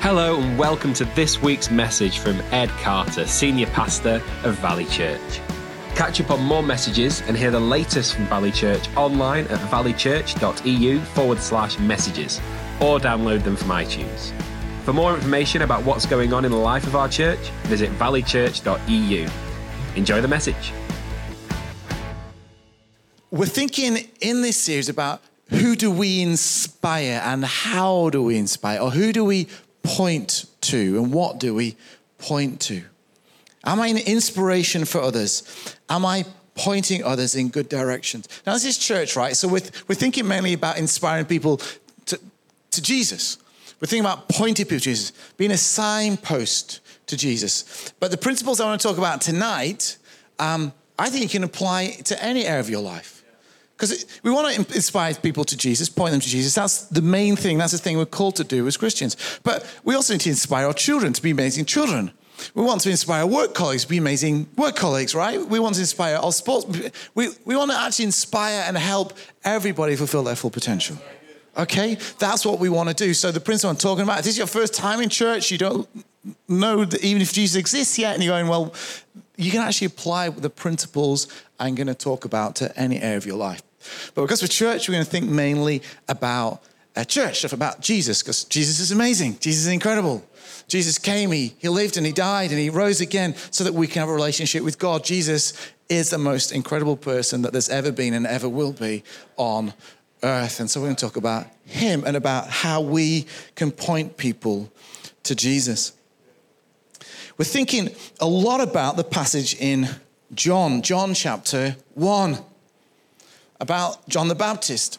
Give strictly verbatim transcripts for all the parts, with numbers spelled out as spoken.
Hello and welcome to this week's message from Ed Carter, Senior Pastor of Valley Church. Catch up on more messages and hear the latest from Valley Church online at valleychurch.eu forward slash messages or download them from iTunes. For more information about what's going on in the life of our church, visit valleychurch dot e u. Enjoy the message. We're thinking in this series about who do we inspire and how do we inspire, or who do we point to and what do we point to? Am I an inspiration for others? Am I pointing others in good directions? Now, this is church, right? So we're, we're thinking mainly about inspiring people to, to Jesus. We're thinking about pointing people to Jesus, being a signpost to Jesus. But the principles I want to talk about tonight, um, I think you can apply to any area of your life. Because we want to inspire people to Jesus, point them to Jesus. That's the main thing. That's the thing we're called to do as Christians. But we also need to inspire our children to be amazing children. We want to inspire our work colleagues to be amazing work colleagues, right? We want to inspire our sports. We, we want to actually inspire and help everybody fulfill their full potential. Okay? That's what we want to do. So the principle I'm talking about, if this is your first time in church, you don't know that even if Jesus exists yet, and you're going, well, you can actually apply the principles I'm going to talk about to any area of your life. But because we're church, we're going to think mainly about uh, church stuff, about Jesus, because Jesus is amazing. Jesus is incredible. Jesus came, he, he lived and he died and he rose again so that we can have a relationship with God. Jesus is the most incredible person that there's ever been and ever will be on earth. And so we're going to talk about him and about how we can point people to Jesus. We're thinking a lot about the passage in John, John chapter one. About John the Baptist,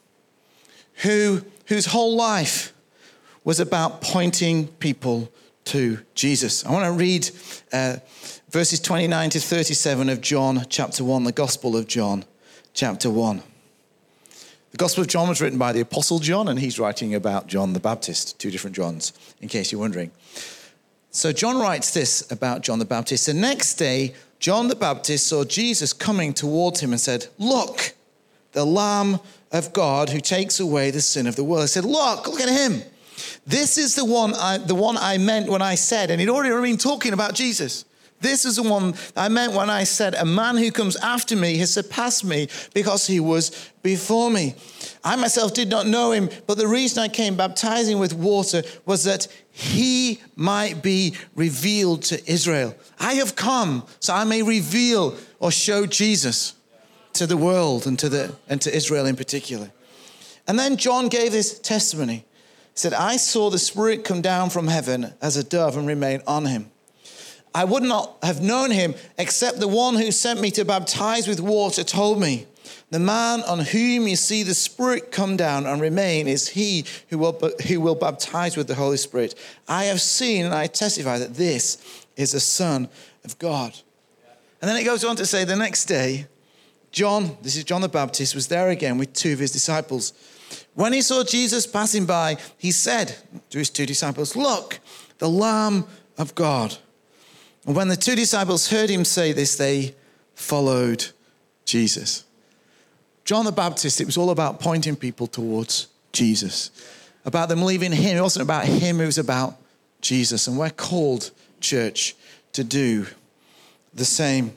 who whose whole life was about pointing people to Jesus. I want to read uh, verses twenty-nine to thirty-seven of John chapter one, the Gospel of John chapter one. The Gospel of John was written by the Apostle John, and he's writing about John the Baptist, two different Johns, in case you're wondering. So John writes this about John the Baptist. The next day, John the Baptist saw Jesus coming towards him and said, "Look, the Lamb of God who takes away the sin of the world." He said, look, look at him. This is the one I, the one I meant when I said, and he'd already been talking about Jesus. This is the one I meant when I said, a man who comes after me has surpassed me because he was before me. I myself did not know him, but the reason I came baptizing with water was that he might be revealed to Israel. I have come so I may reveal or show Jesus to the world and to the and to Israel in particular. And then John gave this testimony. He said, I saw the Spirit come down from heaven as a dove and remain on him. I would not have known him except the one who sent me to baptize with water told me, the man on whom you see the Spirit come down and remain is he who will, who will baptize with the Holy Spirit. I have seen and I testify that this is the Son of God. And then it goes on to say the next day, John, this is John the Baptist, was there again with two of his disciples. When he saw Jesus passing by, he said to his two disciples, look, the Lamb of God. And when the two disciples heard him say this, they followed Jesus. John the Baptist, it was all about pointing people towards Jesus, about them leaving him. It wasn't about him, it was about Jesus. And we're called, church, to do the same.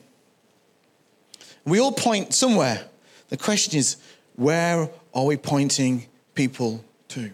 We all point somewhere. The question is, where are we pointing people to?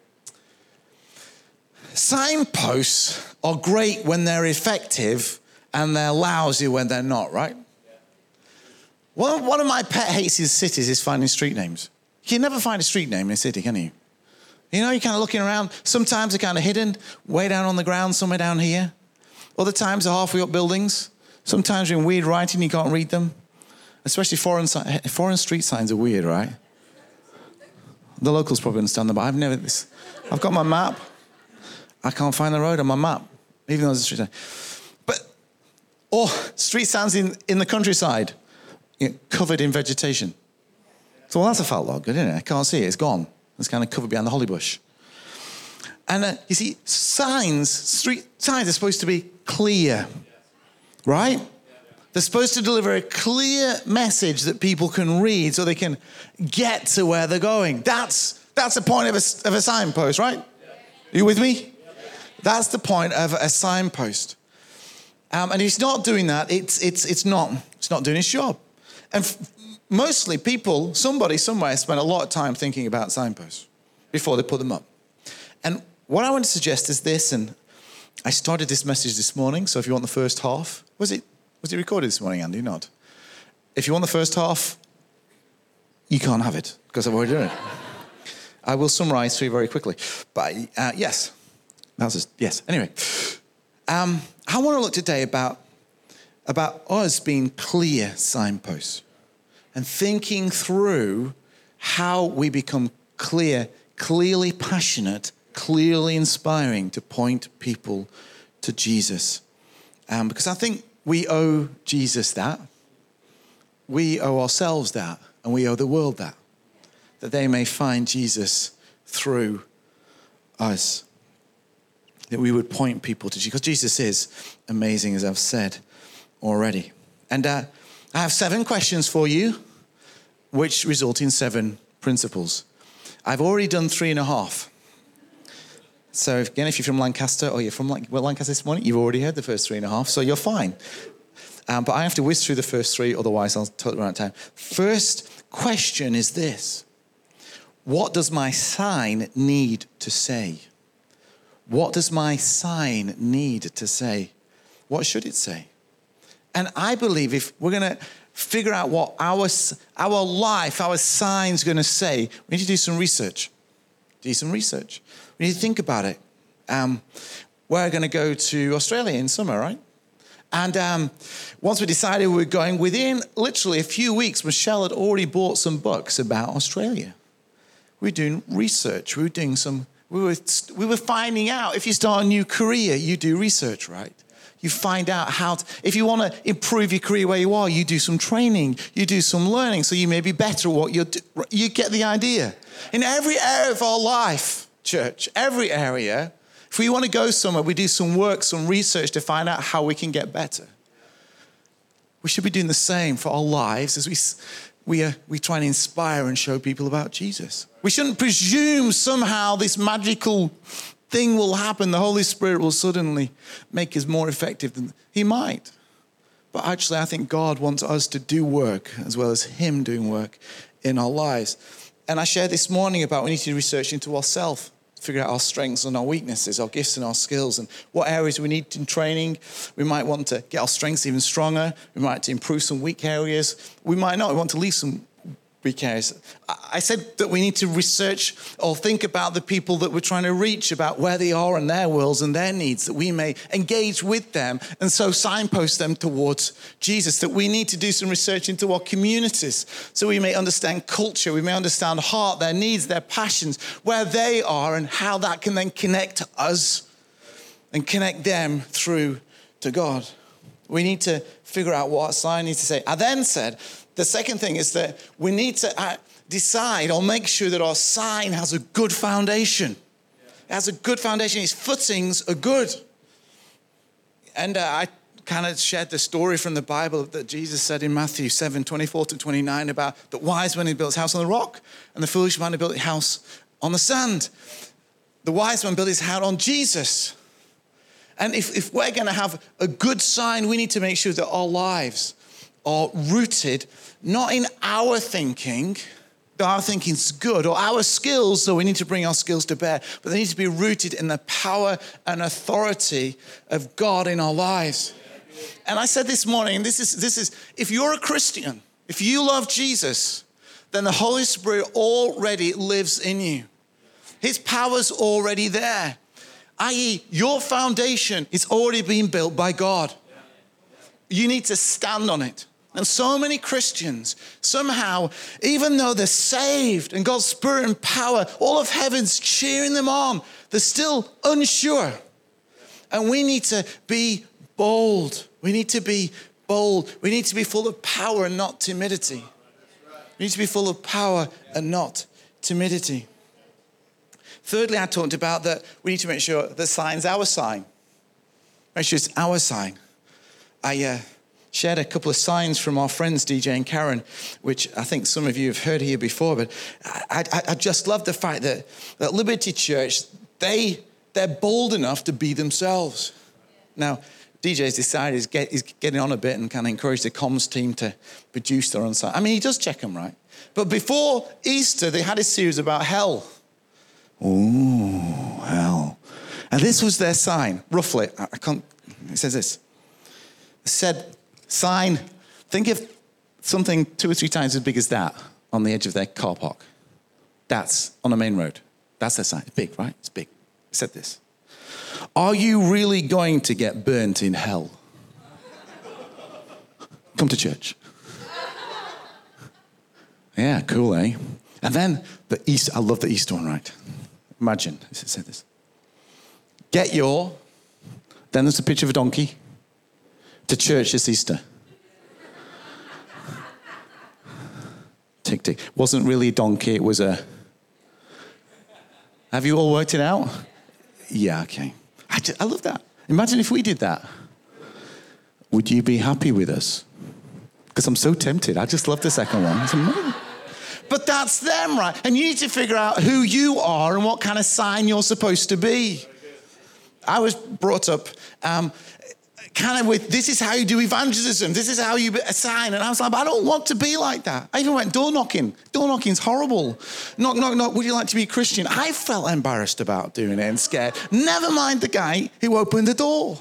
Signposts are great when they're effective and they're lousy when they're not, right? One, one of my pet hates in cities is finding street names. You can never find a street name in a city, can you? You know, you're kind of looking around. Sometimes they're kind of hidden, way down on the ground, somewhere down here. Other times they're halfway up buildings. Sometimes you're in weird writing, you can't read them. Especially foreign foreign street signs are weird, right? The locals probably understand them, but I've never... This, I've got my map. I can't find the road on my map, even though there's a street sign. But, or street signs in, in the countryside, you know, covered in vegetation. So, well, that's a foul log, isn't it? I can't see it, it's gone. It's kind of covered behind the holly bush. And uh, you see, signs, street signs are supposed to be clear, right? They're supposed to deliver a clear message that people can read so they can get to where they're going. That's that's the point of a, of a signpost, right? Are you with me? That's the point of a signpost. Um, and if he's not doing that, it's it's it's not it's not doing his job. And f- mostly people, somebody somewhere spend a lot of time thinking about signposts before they put them up. And what I want to suggest is this, and I started this message this morning, so if you want the first half, was it was it recorded this morning, Andy? Not. If you want the first half, you can't have it, because I've already done it. I will summarize for you very quickly. But uh, yes, that was just, yes. Anyway, um, I want to look today about, about us being clear signposts and thinking through how we become clear, clearly passionate, clearly inspiring to point people to Jesus. Um, because I think we owe Jesus that. We owe ourselves that. And we owe the world that. That they may find Jesus through us. That we would point people to Jesus. Because Jesus is amazing, as I've said already. And uh, I have seven questions for you, which result in seven principles. I've already done three and a half. So again, if you're from Lancaster, or you're from well, Lancaster this morning, you've already heard the first three and a half, so you're fine. Um, but I have to whiz through the first three, otherwise I'll totally run out of time. First question is this. What does my sign need to say? What does my sign need to say? What should it say? And I believe if we're going to figure out what our, our life, our sign's going to say, we need to do some research. Do some research. We need to think about it. Um, we're going to go to Australia in summer, right? And um, once we decided we were going, within literally a few weeks, Michelle had already bought some books about Australia. We were doing research. We were doing some, we were, we were finding out, if you start a new career, you do research, right? You find out how to, if you want to improve your career where you are, you do some training, you do some learning, so you may be better at what you're doing. You get the idea. In every area of our life, church, every area, if we want to go somewhere, we do some work, some research to find out how we can get better. We should be doing the same for our lives as we we uh, we try and inspire and show people about Jesus. We shouldn't presume somehow this magical thing will happen. The Holy Spirit will suddenly make us more effective than he might. But actually, I think God wants us to do work as well as him doing work in our lives. And I shared this morning about we need to research into ourselves, figure out our strengths and our weaknesses, our gifts and our skills, and what areas we need in training. We might want to get our strengths even stronger. We might to improve some weak areas. We might not. We want to leave some weak areas. I said that we need to research or think about the people that we're trying to reach, about where they are in their worlds and their needs, that we may engage with them and so signpost them towards Jesus, that we need to do some research into our communities so we may understand culture, we may understand heart, their needs, their passions, where they are and how that can then connect to us and connect them through to God. We need to figure out what our sign needs to say. I then said, the second thing is that we need to decide or make sure that our sign has a good foundation. It has a good foundation. Its footings are good. And uh, I kind of shared the story from the Bible that Jesus said in Matthew seven, twenty-four to twenty-nine about the wise man who built his house on the rock and the foolish man who built his house on the sand. The wise man built his house on Jesus. And if, if we're going to have a good sign, we need to make sure that our lives are rooted not in our thinking, our thinking's good, or our skills, so we need to bring our skills to bear, but they need to be rooted in the power and authority of God in our lives. And I said this morning, this is, this is, if you're a Christian, if you love Jesus, then the Holy Spirit already lives in you. His power's already there, that is your foundation is already being built by God. You need to stand on it. And so many Christians, somehow, even though they're saved and God's Spirit and power, all of heaven's cheering them on, they're still unsure. And we need to be bold. We need to be bold. We need to be full of power and not timidity. We need to be full of power and not timidity. Thirdly, I talked about that we need to make sure the sign's our sign. Make sure it's our sign. I... Uh, shared a couple of signs from our friends, D J and Karen, which I think some of you have heard here before, but I, I, I just love the fact that, that Liberty Church, they they're bold enough to be themselves. Now, D J's decided he's, get, he's getting on a bit and kind of encouraged the comms team to produce their own site. I mean, he does check them, right? But before Easter, they had a series about hell. Oh, hell. And this was their sign, roughly. I, I can't, it says this. It said, sign, think of something two or three times as big as that on the edge of their car park. That's on a main road. That's their sign. It's big, right? It's big. It said this. Are you really going to get burnt in hell? Come to church. Yeah, cool, eh? And then the East, I love the Easter one, right? Imagine, it said this. Get your, then there's a picture of a donkey, to church this Easter. Tick, tick. Wasn't really a donkey, it was a... Have you all worked it out? Yeah, okay. I, just, I love that. Imagine if we did that. Would you be happy with us? Because I'm so tempted. I just love the second one. It's amazing. But that's them, right? And you need to figure out who you are and what kind of sign you're supposed to be. I was brought up um, kind of with, this is how you do evangelism. This is how you sign. And I was like, I don't want to be like that. I even went door knocking. Door knocking's horrible. Knock, knock, knock. Would you like to be a Christian? I felt embarrassed about doing it and scared. Never mind the guy who opened the door.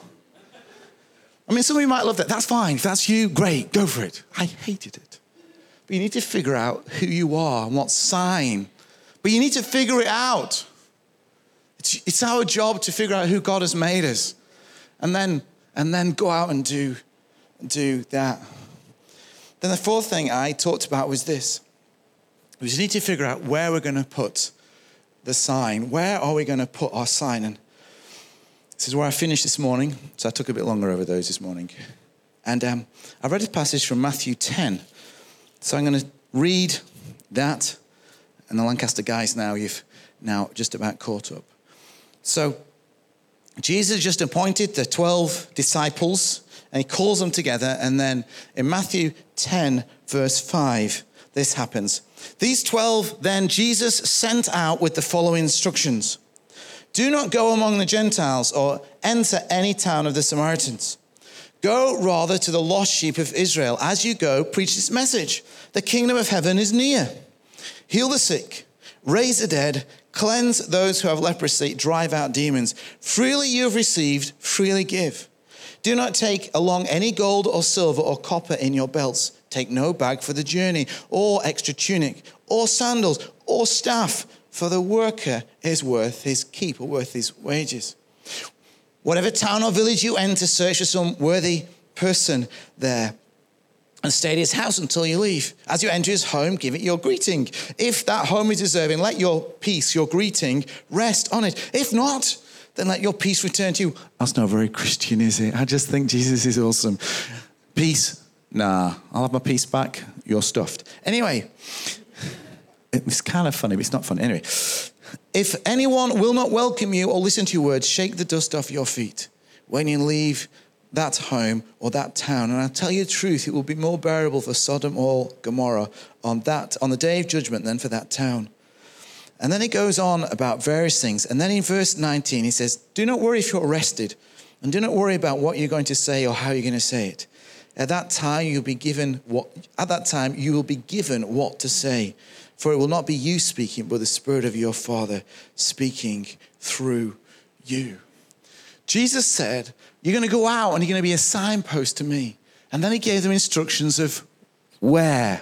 I mean, some of you might love that. That's fine. If that's you, great. Go for it. I hated it. But you need to figure out who you are and what sign. But you need to figure it out. It's, it's our job to figure out who God has made us. And then, and then go out and do, do that. Then the fourth thing I talked about was this. We need to figure out where we're going to put the sign. Where are we going to put our sign? And this is where I finished this morning. So I took a bit longer over those this morning. And um, I read a passage from Matthew ten. So I'm going to read that. And the Lancaster guys now, you've now just about caught up. So Jesus just appointed the twelve disciples and he calls them together. And then in Matthew ten, verse five, this happens. These twelve then Jesus sent out with the following instructions. Do not go among the Gentiles or enter any town of the Samaritans. Go rather to the lost sheep of Israel. As you go, preach this message. The kingdom of heaven is near. Heal the sick, raise the dead, cleanse those who have leprosy, drive out demons. Freely you have received, freely give. Do not take along any gold or silver or copper in your belts. Take no bag for the journey, or extra tunic, or sandals, or staff, for the worker is worth his keep, or worth his wages. Whatever town or village you enter, search for some worthy person there and stay at his house until you leave. As you enter his home, give it your greeting. If that home is deserving, let your peace, your greeting, rest on it. If not, then let your peace return to you. That's not very Christian, is it? I just think Jesus is awesome. Peace. Nah, I'll have my peace back. You're stuffed. Anyway, it's kind of funny, but it's not funny. Anyway, if anyone will not welcome you or listen to your words, shake the dust off your feet when you leave that home or that town. And I'll tell you the truth, it will be more bearable for Sodom or Gomorrah on that, on the day of judgment than for that town. And then he goes on about various things. And then in verse nineteen, he says, do not worry if you're arrested, and do not worry about what you're going to say or how you're going to say it. At that time, you'll be given what, at that time, you will be given what to say. For it will not be you speaking, but the Spirit of your Father speaking through you. Jesus said, you're going to go out and you're going to be a signpost to me. And then he gave them instructions of where.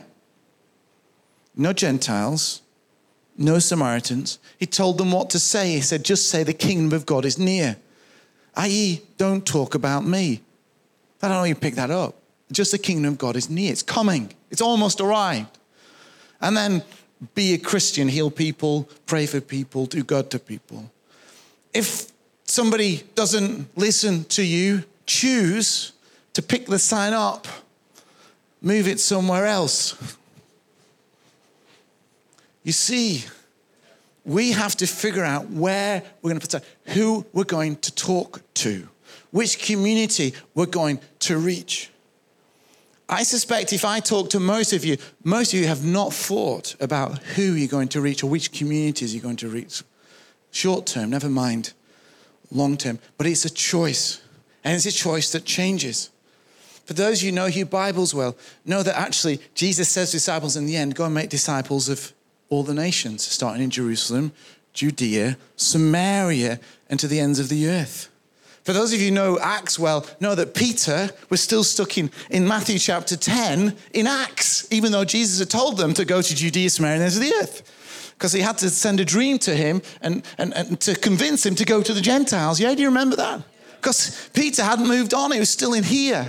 No Gentiles, no Samaritans. He told them what to say. He said, just say the kingdom of God is near. that is, don't talk about me. I don't know if you pick that up. Just the kingdom of God is near. It's coming. It's almost arrived. And then be a Christian, heal people, pray for people, do good to people. If somebody doesn't listen to you, choose to pick the sign up, move it somewhere else. You see, we have to figure out where we're going to put it, who we're going to talk to, which community we're going to reach. I suspect if I talk to most of you, most of you have not thought about who you're going to reach or which communities you're going to reach. Short term, never mind long term. But it's a choice. And it's a choice that changes. For those of you who know your Bibles well, know that actually Jesus says to disciples in the end, go and make disciples of all the nations, starting in Jerusalem, Judea, Samaria, and to the ends of the earth. For those of you who know Acts well, know that Peter was still stuck in, in Matthew chapter ten in Acts, even though Jesus had told them to go to Judea, Samaria, and the ends of the earth. Because he had to send a dream to him and, and, and to convince him to go to the Gentiles. Yeah, do you remember that? Because Peter hadn't moved on. He was still in here.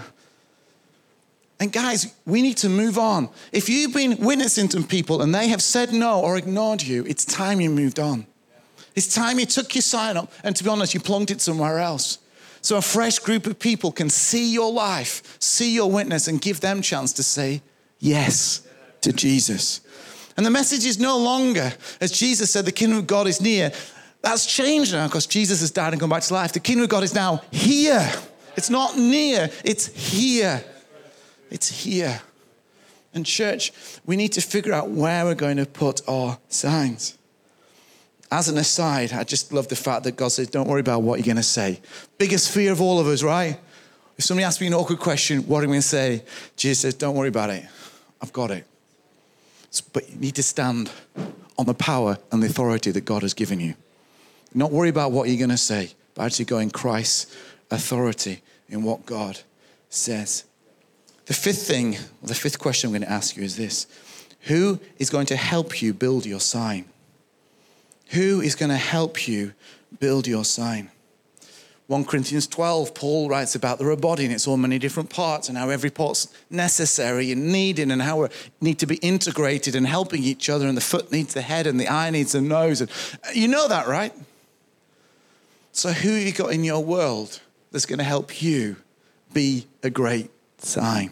And guys, we need to move on. If you've been witnessing to people and they have said no or ignored you, it's time you moved on. It's time you took your sign up and, to be honest, you plunked it somewhere else. So a fresh group of people can see your life, see your witness, and give them a chance to say yes to Jesus. And the message is no longer, as Jesus said, the kingdom of God is near. That's changed now because Jesus has died and come back to life. The kingdom of God is now here. It's not near, it's here. It's here. And church, we need to figure out where we're going to put our signs. As an aside, I just love the fact that God says, don't worry about what you're going to say. Biggest fear of all of us, right? If somebody asks me an awkward question, what am I going to say? Jesus says, don't worry about it. I've got it. But you need to stand on the power and the authority that God has given you. Not worry about what you're going to say, but actually go in Christ's authority in what God says. The fifth thing, or the fifth question I'm going to ask you is this. Who is going to help you build your sign? Who is going to help you build your sign? First Corinthians twelve, Paul writes about the body and its all many different parts and how every part's necessary and needed and how we need to be integrated and helping each other, and the foot needs the head and the eye needs the nose. And you know that, right? So who have you got in your world that's going to help you be a great sign?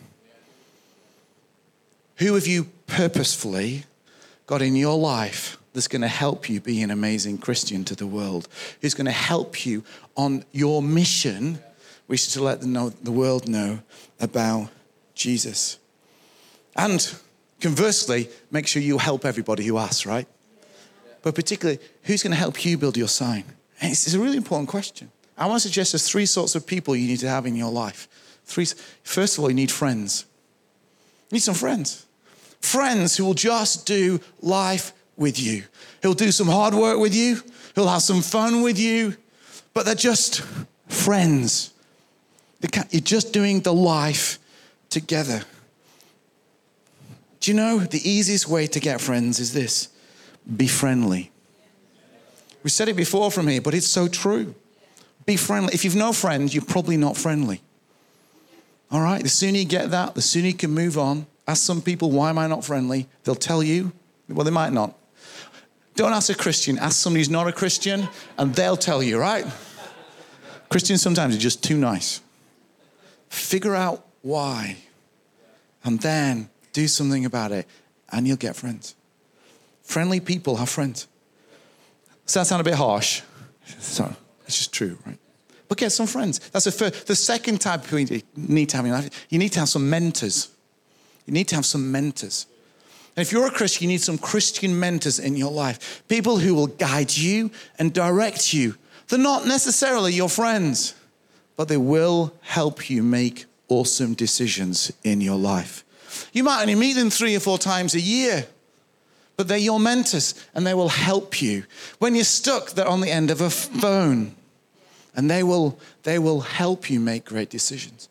Who have you purposefully got in your life that's going to help you be an amazing Christian to the world? Who's going to help you on your mission, which is to let the, know, the world know about Jesus? And conversely, make sure you help everybody who asks, right? But particularly, who's going to help you build your sign? And it's, it's a really important question. I want to suggest there's three sorts of people you need to have in your life. Three. First of all, you need friends. You need some friends. Friends who will just do life with you. He'll do some hard work with you. He'll have some fun with you. But they're just friends. You're just doing the life together. Do you know the easiest way to get friends is this? Be friendly. We said it before from here, but it's so true. Be friendly. If you've no friends, you're probably not friendly. All right? The sooner you get that, the sooner you can move on. Ask some people, why am I not friendly? They'll tell you. Well, they might not. Don't ask a Christian. Ask somebody who's not a Christian, and they'll tell you, right? Christians sometimes are just too nice. Figure out why, and then do something about it, and you'll get friends. Friendly people have friends. Does that sound a bit harsh? Sorry, it's just true, right? But get some friends. That's the first. The second type of people you need to have in your life, you need to have some mentors. You need to have some mentors. And if you're a Christian, you need some Christian mentors in your life. People who will guide you and direct you. They're not necessarily your friends, but they will help you make awesome decisions in your life. You might only meet them three or four times a year, but they're your mentors and they will help you. When you're stuck, they're on the end of a phone and they will, they will help you make great decisions.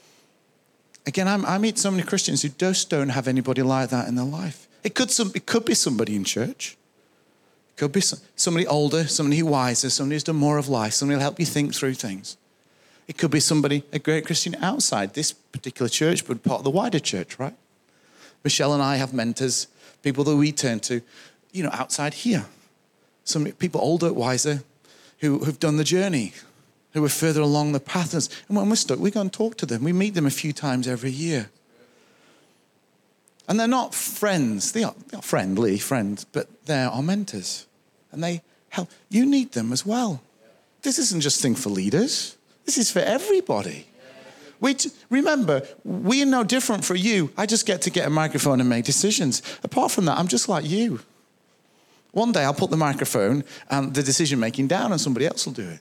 Again, I'm, I meet so many Christians who just don't have anybody like that in their life. It could, some, it could be somebody in church. It could be some, somebody older, somebody who's wiser, somebody who's done more of life, somebody who'll help you think through things. It could be somebody, a great Christian outside this particular church, but part of the wider church, right? Michelle and I have mentors, people that we turn to, you know, outside here. Some people older, wiser, who have done the journey, who are further along the path. And when we're stuck, we go and talk to them. We meet them a few times every year. And they're not friends. They are, they are friendly friends, but they're our mentors. And they help. You need them as well. This isn't just a thing for leaders. This is for everybody. We t- remember, we are no different for you. I just get to get a microphone and make decisions. Apart from that, I'm just like you. One day I'll put the microphone and the decision-making down and somebody else will do it.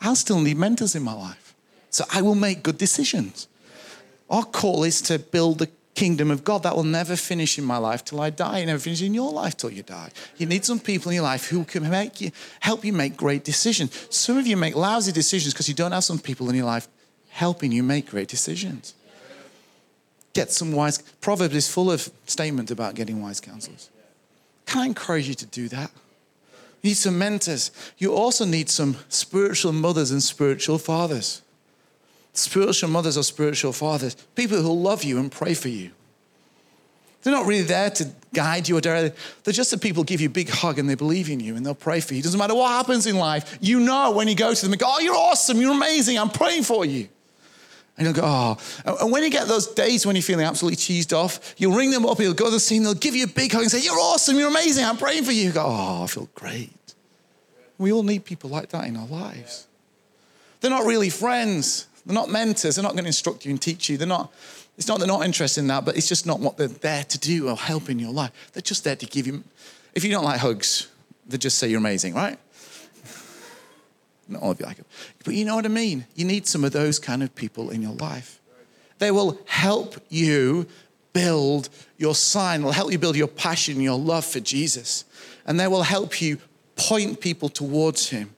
I'll still need mentors in my life. So I will make good decisions. Our call is to build the kingdom of God. That will never finish in my life till I die. It never finishes in your life till you die. You need some people in your life who can make you, help you make great decisions. Some of you make lousy decisions because you don't have some people in your life helping you make great decisions. Get some wise... Proverbs is full of statements about getting wise counselors. Can I encourage you to do that? You need some mentors. You also need some spiritual mothers and spiritual fathers. Spiritual mothers or spiritual fathers. People who love you and pray for you. They're not really there to guide you or direct. They're just the people who give you a big hug and they believe in you and they'll pray for you. It doesn't matter what happens in life. You know when you go to them and go, oh, you're awesome, you're amazing, I'm praying for you. And you'll go, oh. And when you get those days when you're feeling absolutely cheesed off, you'll ring them up, you'll go to the scene, they'll give you a big hug and say, you're awesome, you're amazing, I'm praying for you. You go, oh, I feel great. We all need people like that in our lives. They're not really friends. They're not mentors. They're not going to instruct you and teach you. They're not, it's not they're not interested in that, but it's just not what they're there to do or help in your life. They're just there to give you, if you don't like hugs, they just say you're amazing, right? Not all of you like it. But you know what I mean? You need some of those kind of people in your life. They will help you build your sign. They'll help you build your passion, your love for Jesus. And they will help you point people towards him.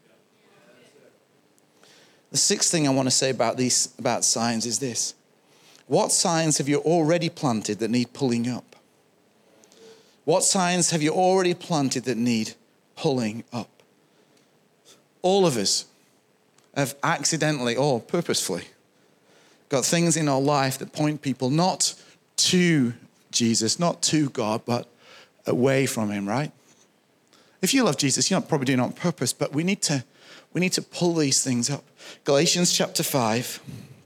The sixth thing I want to say about these about signs is this. What signs have you already planted that need pulling up? What signs have you already planted that need pulling up? All of us have accidentally or purposefully got things in our life that point people not to Jesus, not to God, but away from him, right? If you love Jesus, you're not probably doing it on purpose, but we need to we need to pull these things up. Galatians chapter five.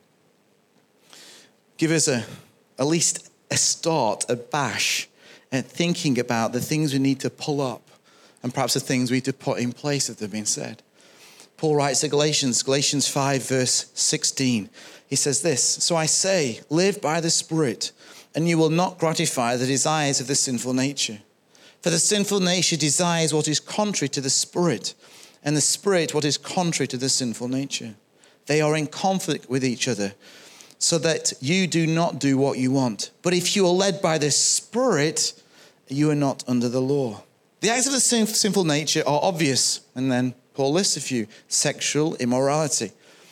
Give us a at least a start, a bash at thinking about the things we need to pull up and perhaps the things we need to put in place that have been said. Paul writes to Galatians, Galatians five, verse sixteen. He says this, so I say, live by the Spirit, and you will not gratify the desires of the sinful nature. For the sinful nature desires what is contrary to the Spirit, and the Spirit what is contrary to the sinful nature. They are in conflict with each other, so that you do not do what you want. But if you are led by the Spirit, you are not under the law. The acts of the sin- sinful nature are obvious, and then Paul lists a few. Sexual immorality.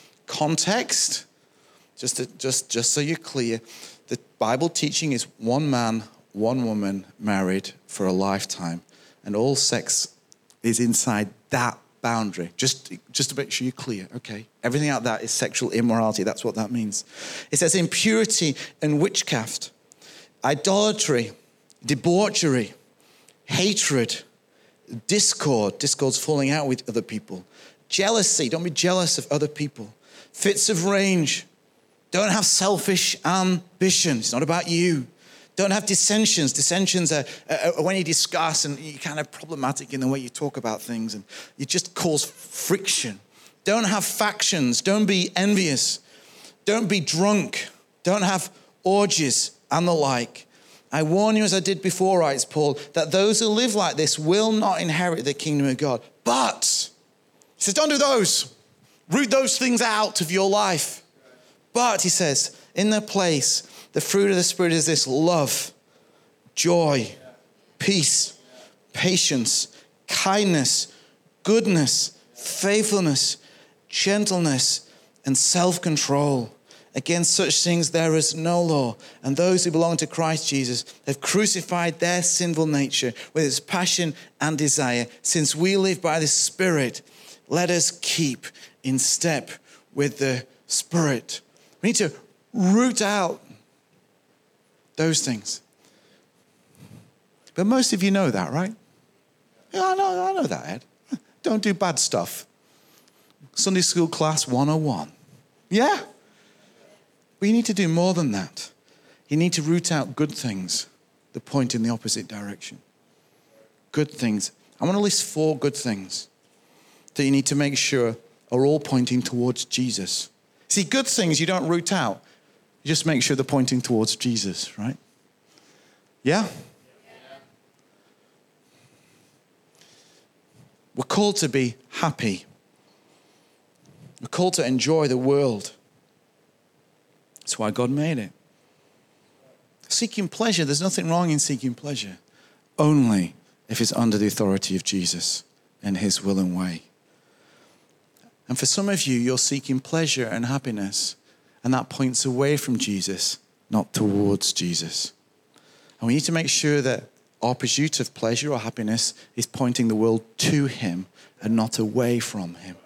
Context, just, to, just, just so you're clear, the Bible teaching is one man, one woman married for a lifetime. And all sex is inside that boundary. Just, just to make sure you're clear, okay? Everything out that is sexual immorality. That's what that means. It says impurity and witchcraft, idolatry, debauchery, hatred, discord. Discord's falling out with other people. Jealousy. Don't be jealous of other people. Fits of rage. Don't have selfish ambition. It's not about you. Don't have dissensions. Dissensions are, are when you discuss and you're kind of problematic in the way you talk about things and you just cause friction. Don't have factions. Don't be envious. Don't be drunk. Don't have orgies and the like. I warn you, as I did before, writes Paul, that those who live like this will not inherit the kingdom of God. But, he says, don't do those. Root those things out of your life. But, he says, in their place, the fruit of the Spirit is this: love, joy, peace, patience, kindness, goodness, faithfulness, gentleness, and self-control. Against such things there is no law. And those who belong to Christ Jesus have crucified their sinful nature with its passion and desire. Since we live by the Spirit, let us keep in step with the Spirit. We need to root out those things. But most of you know that, right? Yeah, I know, I know that, Ed. Don't do bad stuff. Sunday school class one oh one. Yeah? But you need to do more than that. You need to root out good things that point in the opposite direction. Good things. I want to list four good things that you need to make sure are all pointing towards Jesus. See, good things you don't root out. You just make sure they're pointing towards Jesus, right? Yeah? We're called to be happy. We're called to enjoy the world. That's why God made it. Seeking pleasure, there's nothing wrong in seeking pleasure. Only if it's under the authority of Jesus and his will and way. And for some of you, you're seeking pleasure and happiness, and that points away from Jesus, not towards Jesus. And we need to make sure that our pursuit of pleasure or happiness is pointing the world to him and not away from him.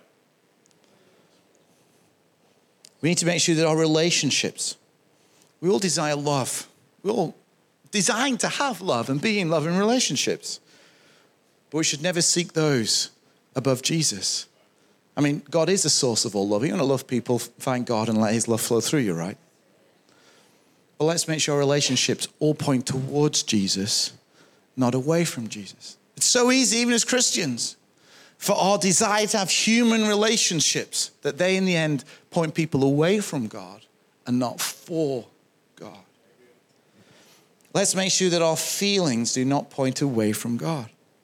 We need to make sure that our relationships, we all desire love. We're all designed to have love and be in love in relationships. But we should never seek those above Jesus. I mean, God is the source of all love. You want to love people, find God and let his love flow through you, right? But let's make sure our relationships all point towards Jesus, not away from Jesus. It's so easy, even as Christians, for our desire to have human relationships, that they in the end point people away from God and not for God. Let's make sure that our feelings do not point away from God.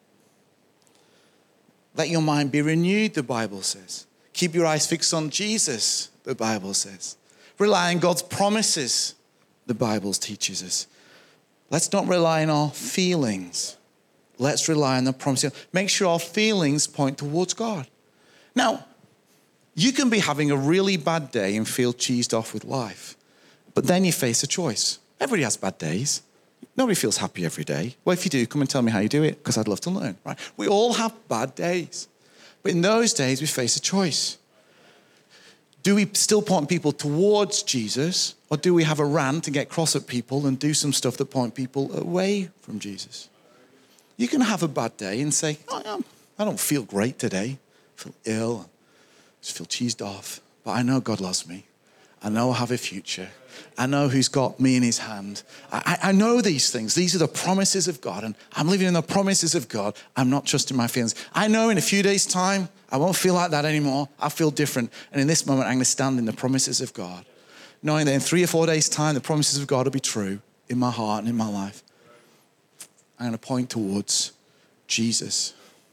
Let your mind be renewed, the Bible says. Keep your eyes fixed on Jesus, the Bible says. Rely on God's promises, the Bible teaches us. Let's not rely on our feelings. Let's rely on the promises. Make sure our feelings point towards God. Now, you can be having a really bad day and feel cheesed off with life, but then you face a choice. Everybody has bad days. Nobody feels happy every day. Well, if you do, come and tell me how you do it, because I'd love to learn, right? We all have bad days. But in those days, we face a choice. Do we still point people towards Jesus, or do we have a rant and get cross at people and do some stuff that point people away from Jesus? You can have a bad day and say, oh, I don't feel great today. I feel ill. I just feel cheesed off. But I know God loves me. I know I have a future. I know who's got me in his hand. I, I know these things. These are the promises of God, and I'm living in the promises of God. I'm not trusting my feelings. I know in a few days' time, I won't feel like that anymore. I feel different. And in this moment, I'm going to stand in the promises of God, knowing that in three or four days' time, the promises of God will be true in my heart and in my life. I'm going to point towards Jesus.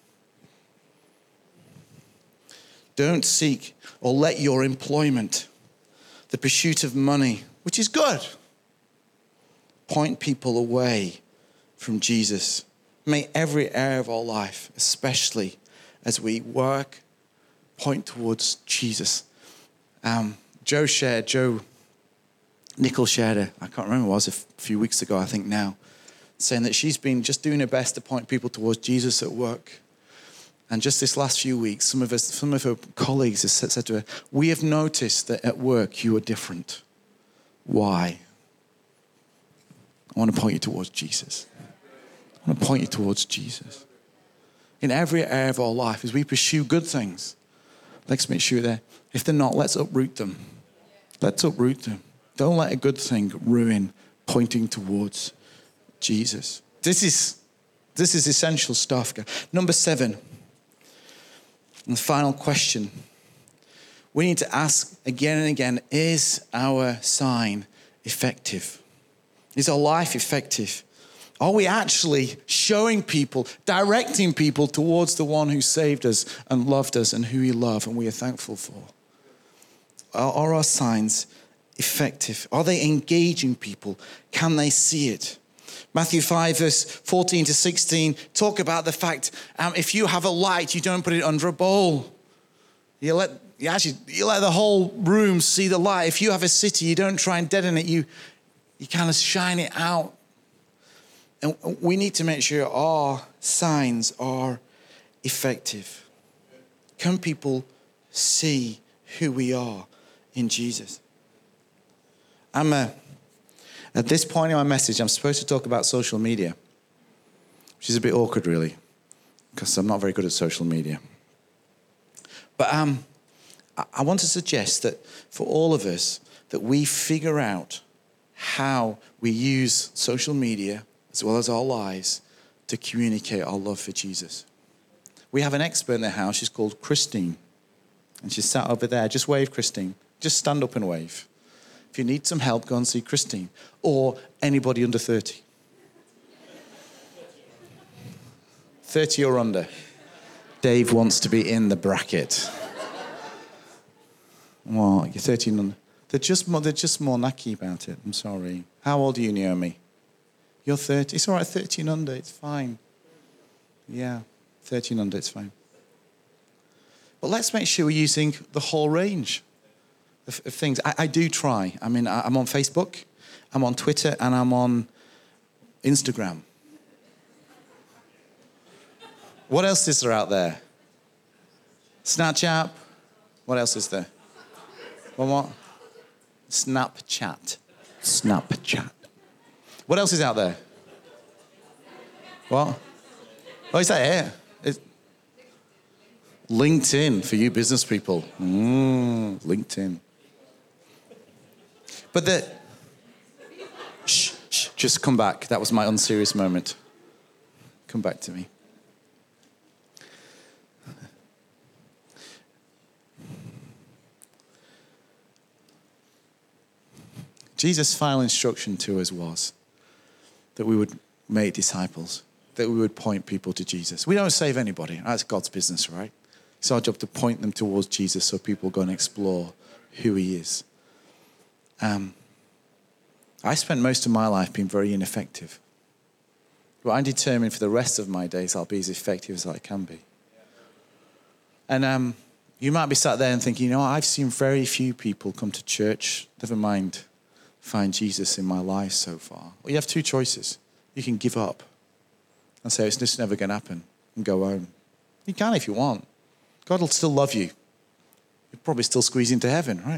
Don't seek or let your employment, the pursuit of money, which is good, point people away from Jesus. May every area of our life, especially as we work, point towards Jesus. Um, Joe shared, Joe Nickel shared, a, I can't remember, it was a few weeks ago, I think now, saying that she's been just doing her best to point people towards Jesus at work. And just this last few weeks, some of us, some of her colleagues have said, said to her, we have noticed that at work you are different. Why? I want to point you towards Jesus. I want to point you towards Jesus. In every area of our life, as we pursue good things, let's make sure that if they're not, let's uproot them. Let's uproot them. Don't let a good thing ruin pointing towards Jesus. This is, this is essential stuff. Number seven. And the final question we need to ask again and again, is our sign effective? Is our life effective? Are we actually showing people, directing people towards the one who saved us and loved us and who he loved and we are thankful for? Are, are our signs effective? Are they engaging people? Can they see it? Matthew five, verse fourteen to sixteen, talk about the fact um, if you have a light, you don't put it under a bowl. You let you actually you let the whole room see the light. If you have a city, you don't try and deaden it. You you kind of shine it out. And we need to make sure our signs are effective. Can people see who we are in Jesus? I'm a At this point in my message, I'm supposed to talk about social media, which is a bit awkward, really, because I'm not very good at social media. But um, I want to suggest that for all of us, that we figure out how we use social media, as well as our lives, to communicate our love for Jesus. We have an expert in the house. She's called Christine, and she's sat over there. Just wave, Christine. Just stand up and wave. If you need some help, go and see Christine or anybody under thirty. thirty or under. Dave wants to be in the bracket. Well, you're thirteen under. They're just more, they're just more knacky about it. I'm sorry. How old are you, Naomi? You're thirty. It's all right, thirteen under. It's fine. Yeah, thirteen under, it's fine. But let's make sure we're using the whole range of, of things. I, I do try. I mean, I, I'm on Facebook, I'm on Twitter, and I'm on Instagram. What else is there out there? Snapchat. What else is there? One more. Snapchat. Snapchat. What else is out there? What? Oh, is that it? It's LinkedIn for you business people. Mm, LinkedIn. But the... Shh, shh, just come back. That was my unserious moment. Come back to me. Jesus' final instruction to us was that we would make disciples, that we would point people to Jesus. We don't save anybody. That's God's business, right? It's our job to point them towards Jesus so people go and explore who he is. Um, I spent most of my life being very ineffective. But I'm determined for the rest of my days I'll be as effective as I can be. And um, you might be sat there and thinking, you know, I've seen very few people come to church, never mind find Jesus in my life so far. Well, you have two choices. You can give up and say, it's just never going to happen, and go home. You can if you want. God will still love you. You'll probably still squeeze into heaven, right?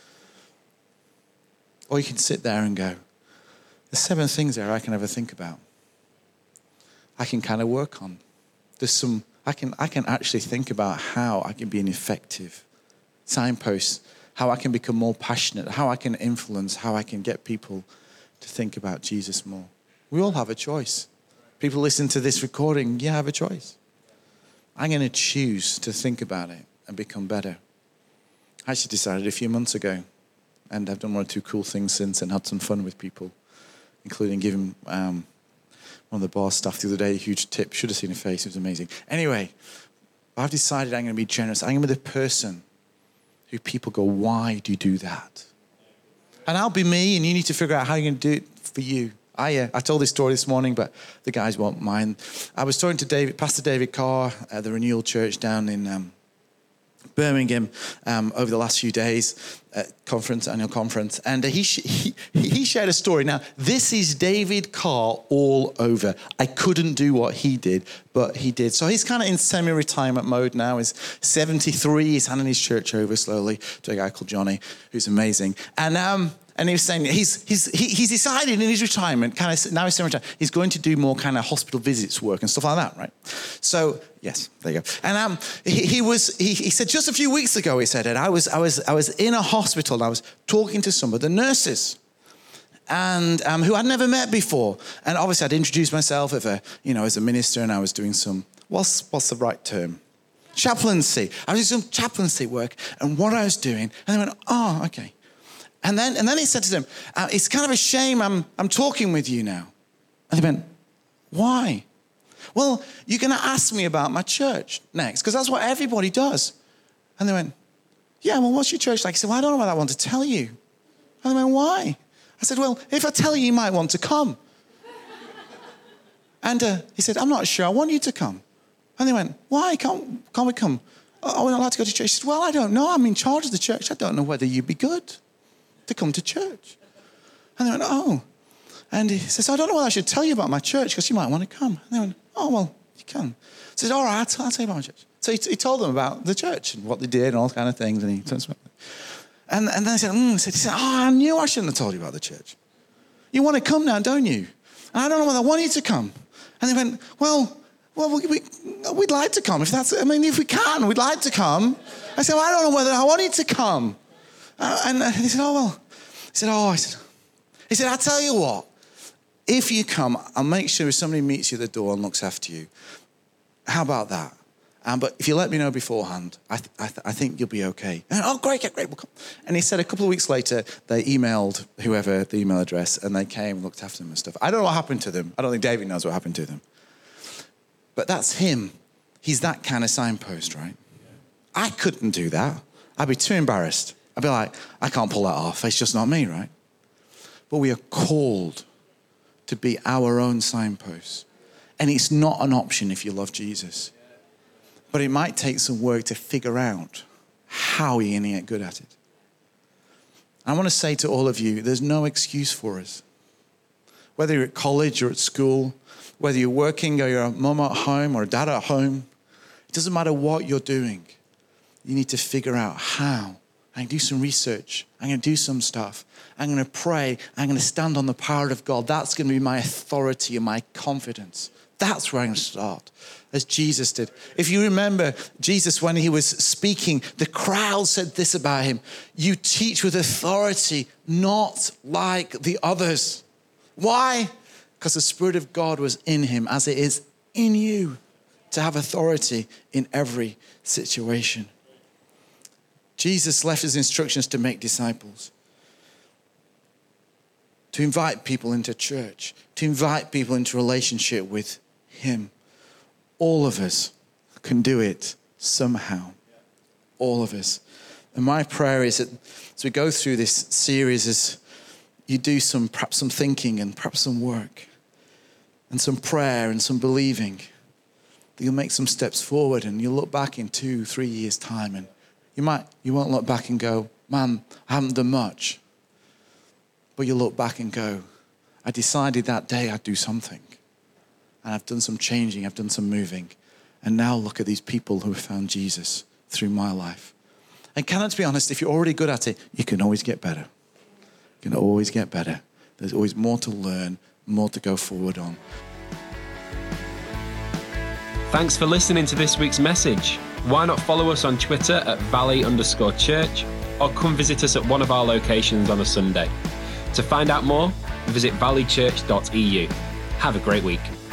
Or you can sit there and go, there's seven things there I can ever think about. I can kind of work on. There's some, I can, I can actually think about how I can be an effective signpost, how I can become more passionate, how I can influence, how I can get people to think about Jesus more. We all have a choice. People listen to this recording, you have a choice. I'm going to choose to think about it and become better. I actually decided a few months ago, and I've done one or two cool things since and had some fun with people, including giving um, one of the bar staff the other day a huge tip. Should have seen her face, it was amazing. Anyway, I've decided I'm going to be generous. I'm going to be the person who people go, why do you do that? And I'll be me, and you need to figure out how you're going to do it for you. I, uh, I told this story this morning, but the guys won't mind. I was talking to David, Pastor David Carr at the Renewal Church down in um, Birmingham um, over the last few days, at conference, annual conference, and uh, he, sh- he he shared a story. Now, this is David Carr all over. I couldn't do what he did, but he did. So he's kind of in semi-retirement mode now. He's seventy-three. He's handing his church over slowly to a guy called Johnny, who's amazing. And um. And he was saying he's he's he, he's decided in his retirement, kind of now he's semi-retired, he's going to do more kind of hospital visits work and stuff like that, right? So yes, there you go. And um, he, he was he, he said just a few weeks ago, he said, and I was I was I was in a hospital and I was talking to some of the nurses, and um, who I'd never met before, and obviously I'd introduced myself as a you know as a minister, and I was doing some what's what's the right term? Chaplaincy. I was doing some chaplaincy work, and what I was doing, and they went, oh, okay. And then, and then he said to them, uh, it's kind of a shame I'm, I'm talking with you now. And they went, why? Well, you're going to ask me about my church next, because that's what everybody does. And they went, yeah, well, what's your church like? He said, well, I don't know what I want to tell you. And they went, why? I said, well, if I tell you, you might want to come. And uh, he said, I'm not sure I want you to come. And they went, why? Can't, can't we come? Oh, we're not allowed to go to church. He said, well, I don't know. I'm in charge of the church. I don't know whether you'd be good to come to church. And they went, oh. And he says, I don't know what I should tell you about my church because you might want to come. And they went, oh, well, you can. He said, all right, I'll, t- I'll tell you about my church. So he, t- he told them about the church and what they did and all kind of things. And he told them. And, and then he said, mm. he said, he said, oh, I knew I shouldn't have told you about the church. You want to come now, don't you? And I don't know whether I want you to come. And they went, well, well, we, we, we'd like to come. If that's, I mean, if we can, we'd like to come. I said, well, I don't know whether I want you to come. Uh, and he said, oh, well. He said, oh, I said, he said, I'll tell you what. If you come, I'll make sure somebody meets you at the door and looks after you. How about that? Um, but if you let me know beforehand, I, th- I, th- I think you'll be okay. And, oh, great, great, we'll come. And he said a couple of weeks later, they emailed whoever the email address, and they came and looked after them and stuff. I don't know what happened to them. I don't think David knows what happened to them. But that's him. He's that kind of signpost, right? I couldn't do that. I'd be too embarrassed. I'd be like, I can't pull that off. It's just not me, right? But we are called to be our own signposts. And it's not an option if you love Jesus. But it might take some work to figure out how you're going to get good at it. I want to say to all of you, there's no excuse for us. Whether you're at college or at school, whether you're working or you're a mum at home or a dad at home, it doesn't matter what you're doing. You need to figure out how. I'm going to do some research. I'm going to do some stuff. I'm going to pray. I'm going to stand on the power of God. That's going to be my authority and my confidence. That's where I'm going to start, as Jesus did. If you remember, Jesus, when he was speaking, the crowd said this about him: you teach with authority, not like the others. Why? Because the Spirit of God was in him, as it is in you, to have authority in every situation. Jesus left his instructions to make disciples, to invite people into church, to invite people into relationship with him. All of us can do it somehow. All of us. And my prayer is that as we go through this series, as you do some, perhaps some thinking and perhaps some work and some prayer and some believing, that you'll make some steps forward and you'll look back in two, three years' time, and you might, you won't look back and go, man, I haven't done much. But you'll look back and go, I decided that day I'd do something. And I've done some changing, I've done some moving. And now look at these people who have found Jesus through my life. And can I just be honest, if you're already good at it, you can always get better. You can always get better. There's always more to learn, more to go forward on. Thanks for listening to this week's message. Why not follow us on Twitter at valley underscore church, or come visit us at one of our locations on a Sunday. To find out more, visit valley church dot e u. Have a great week.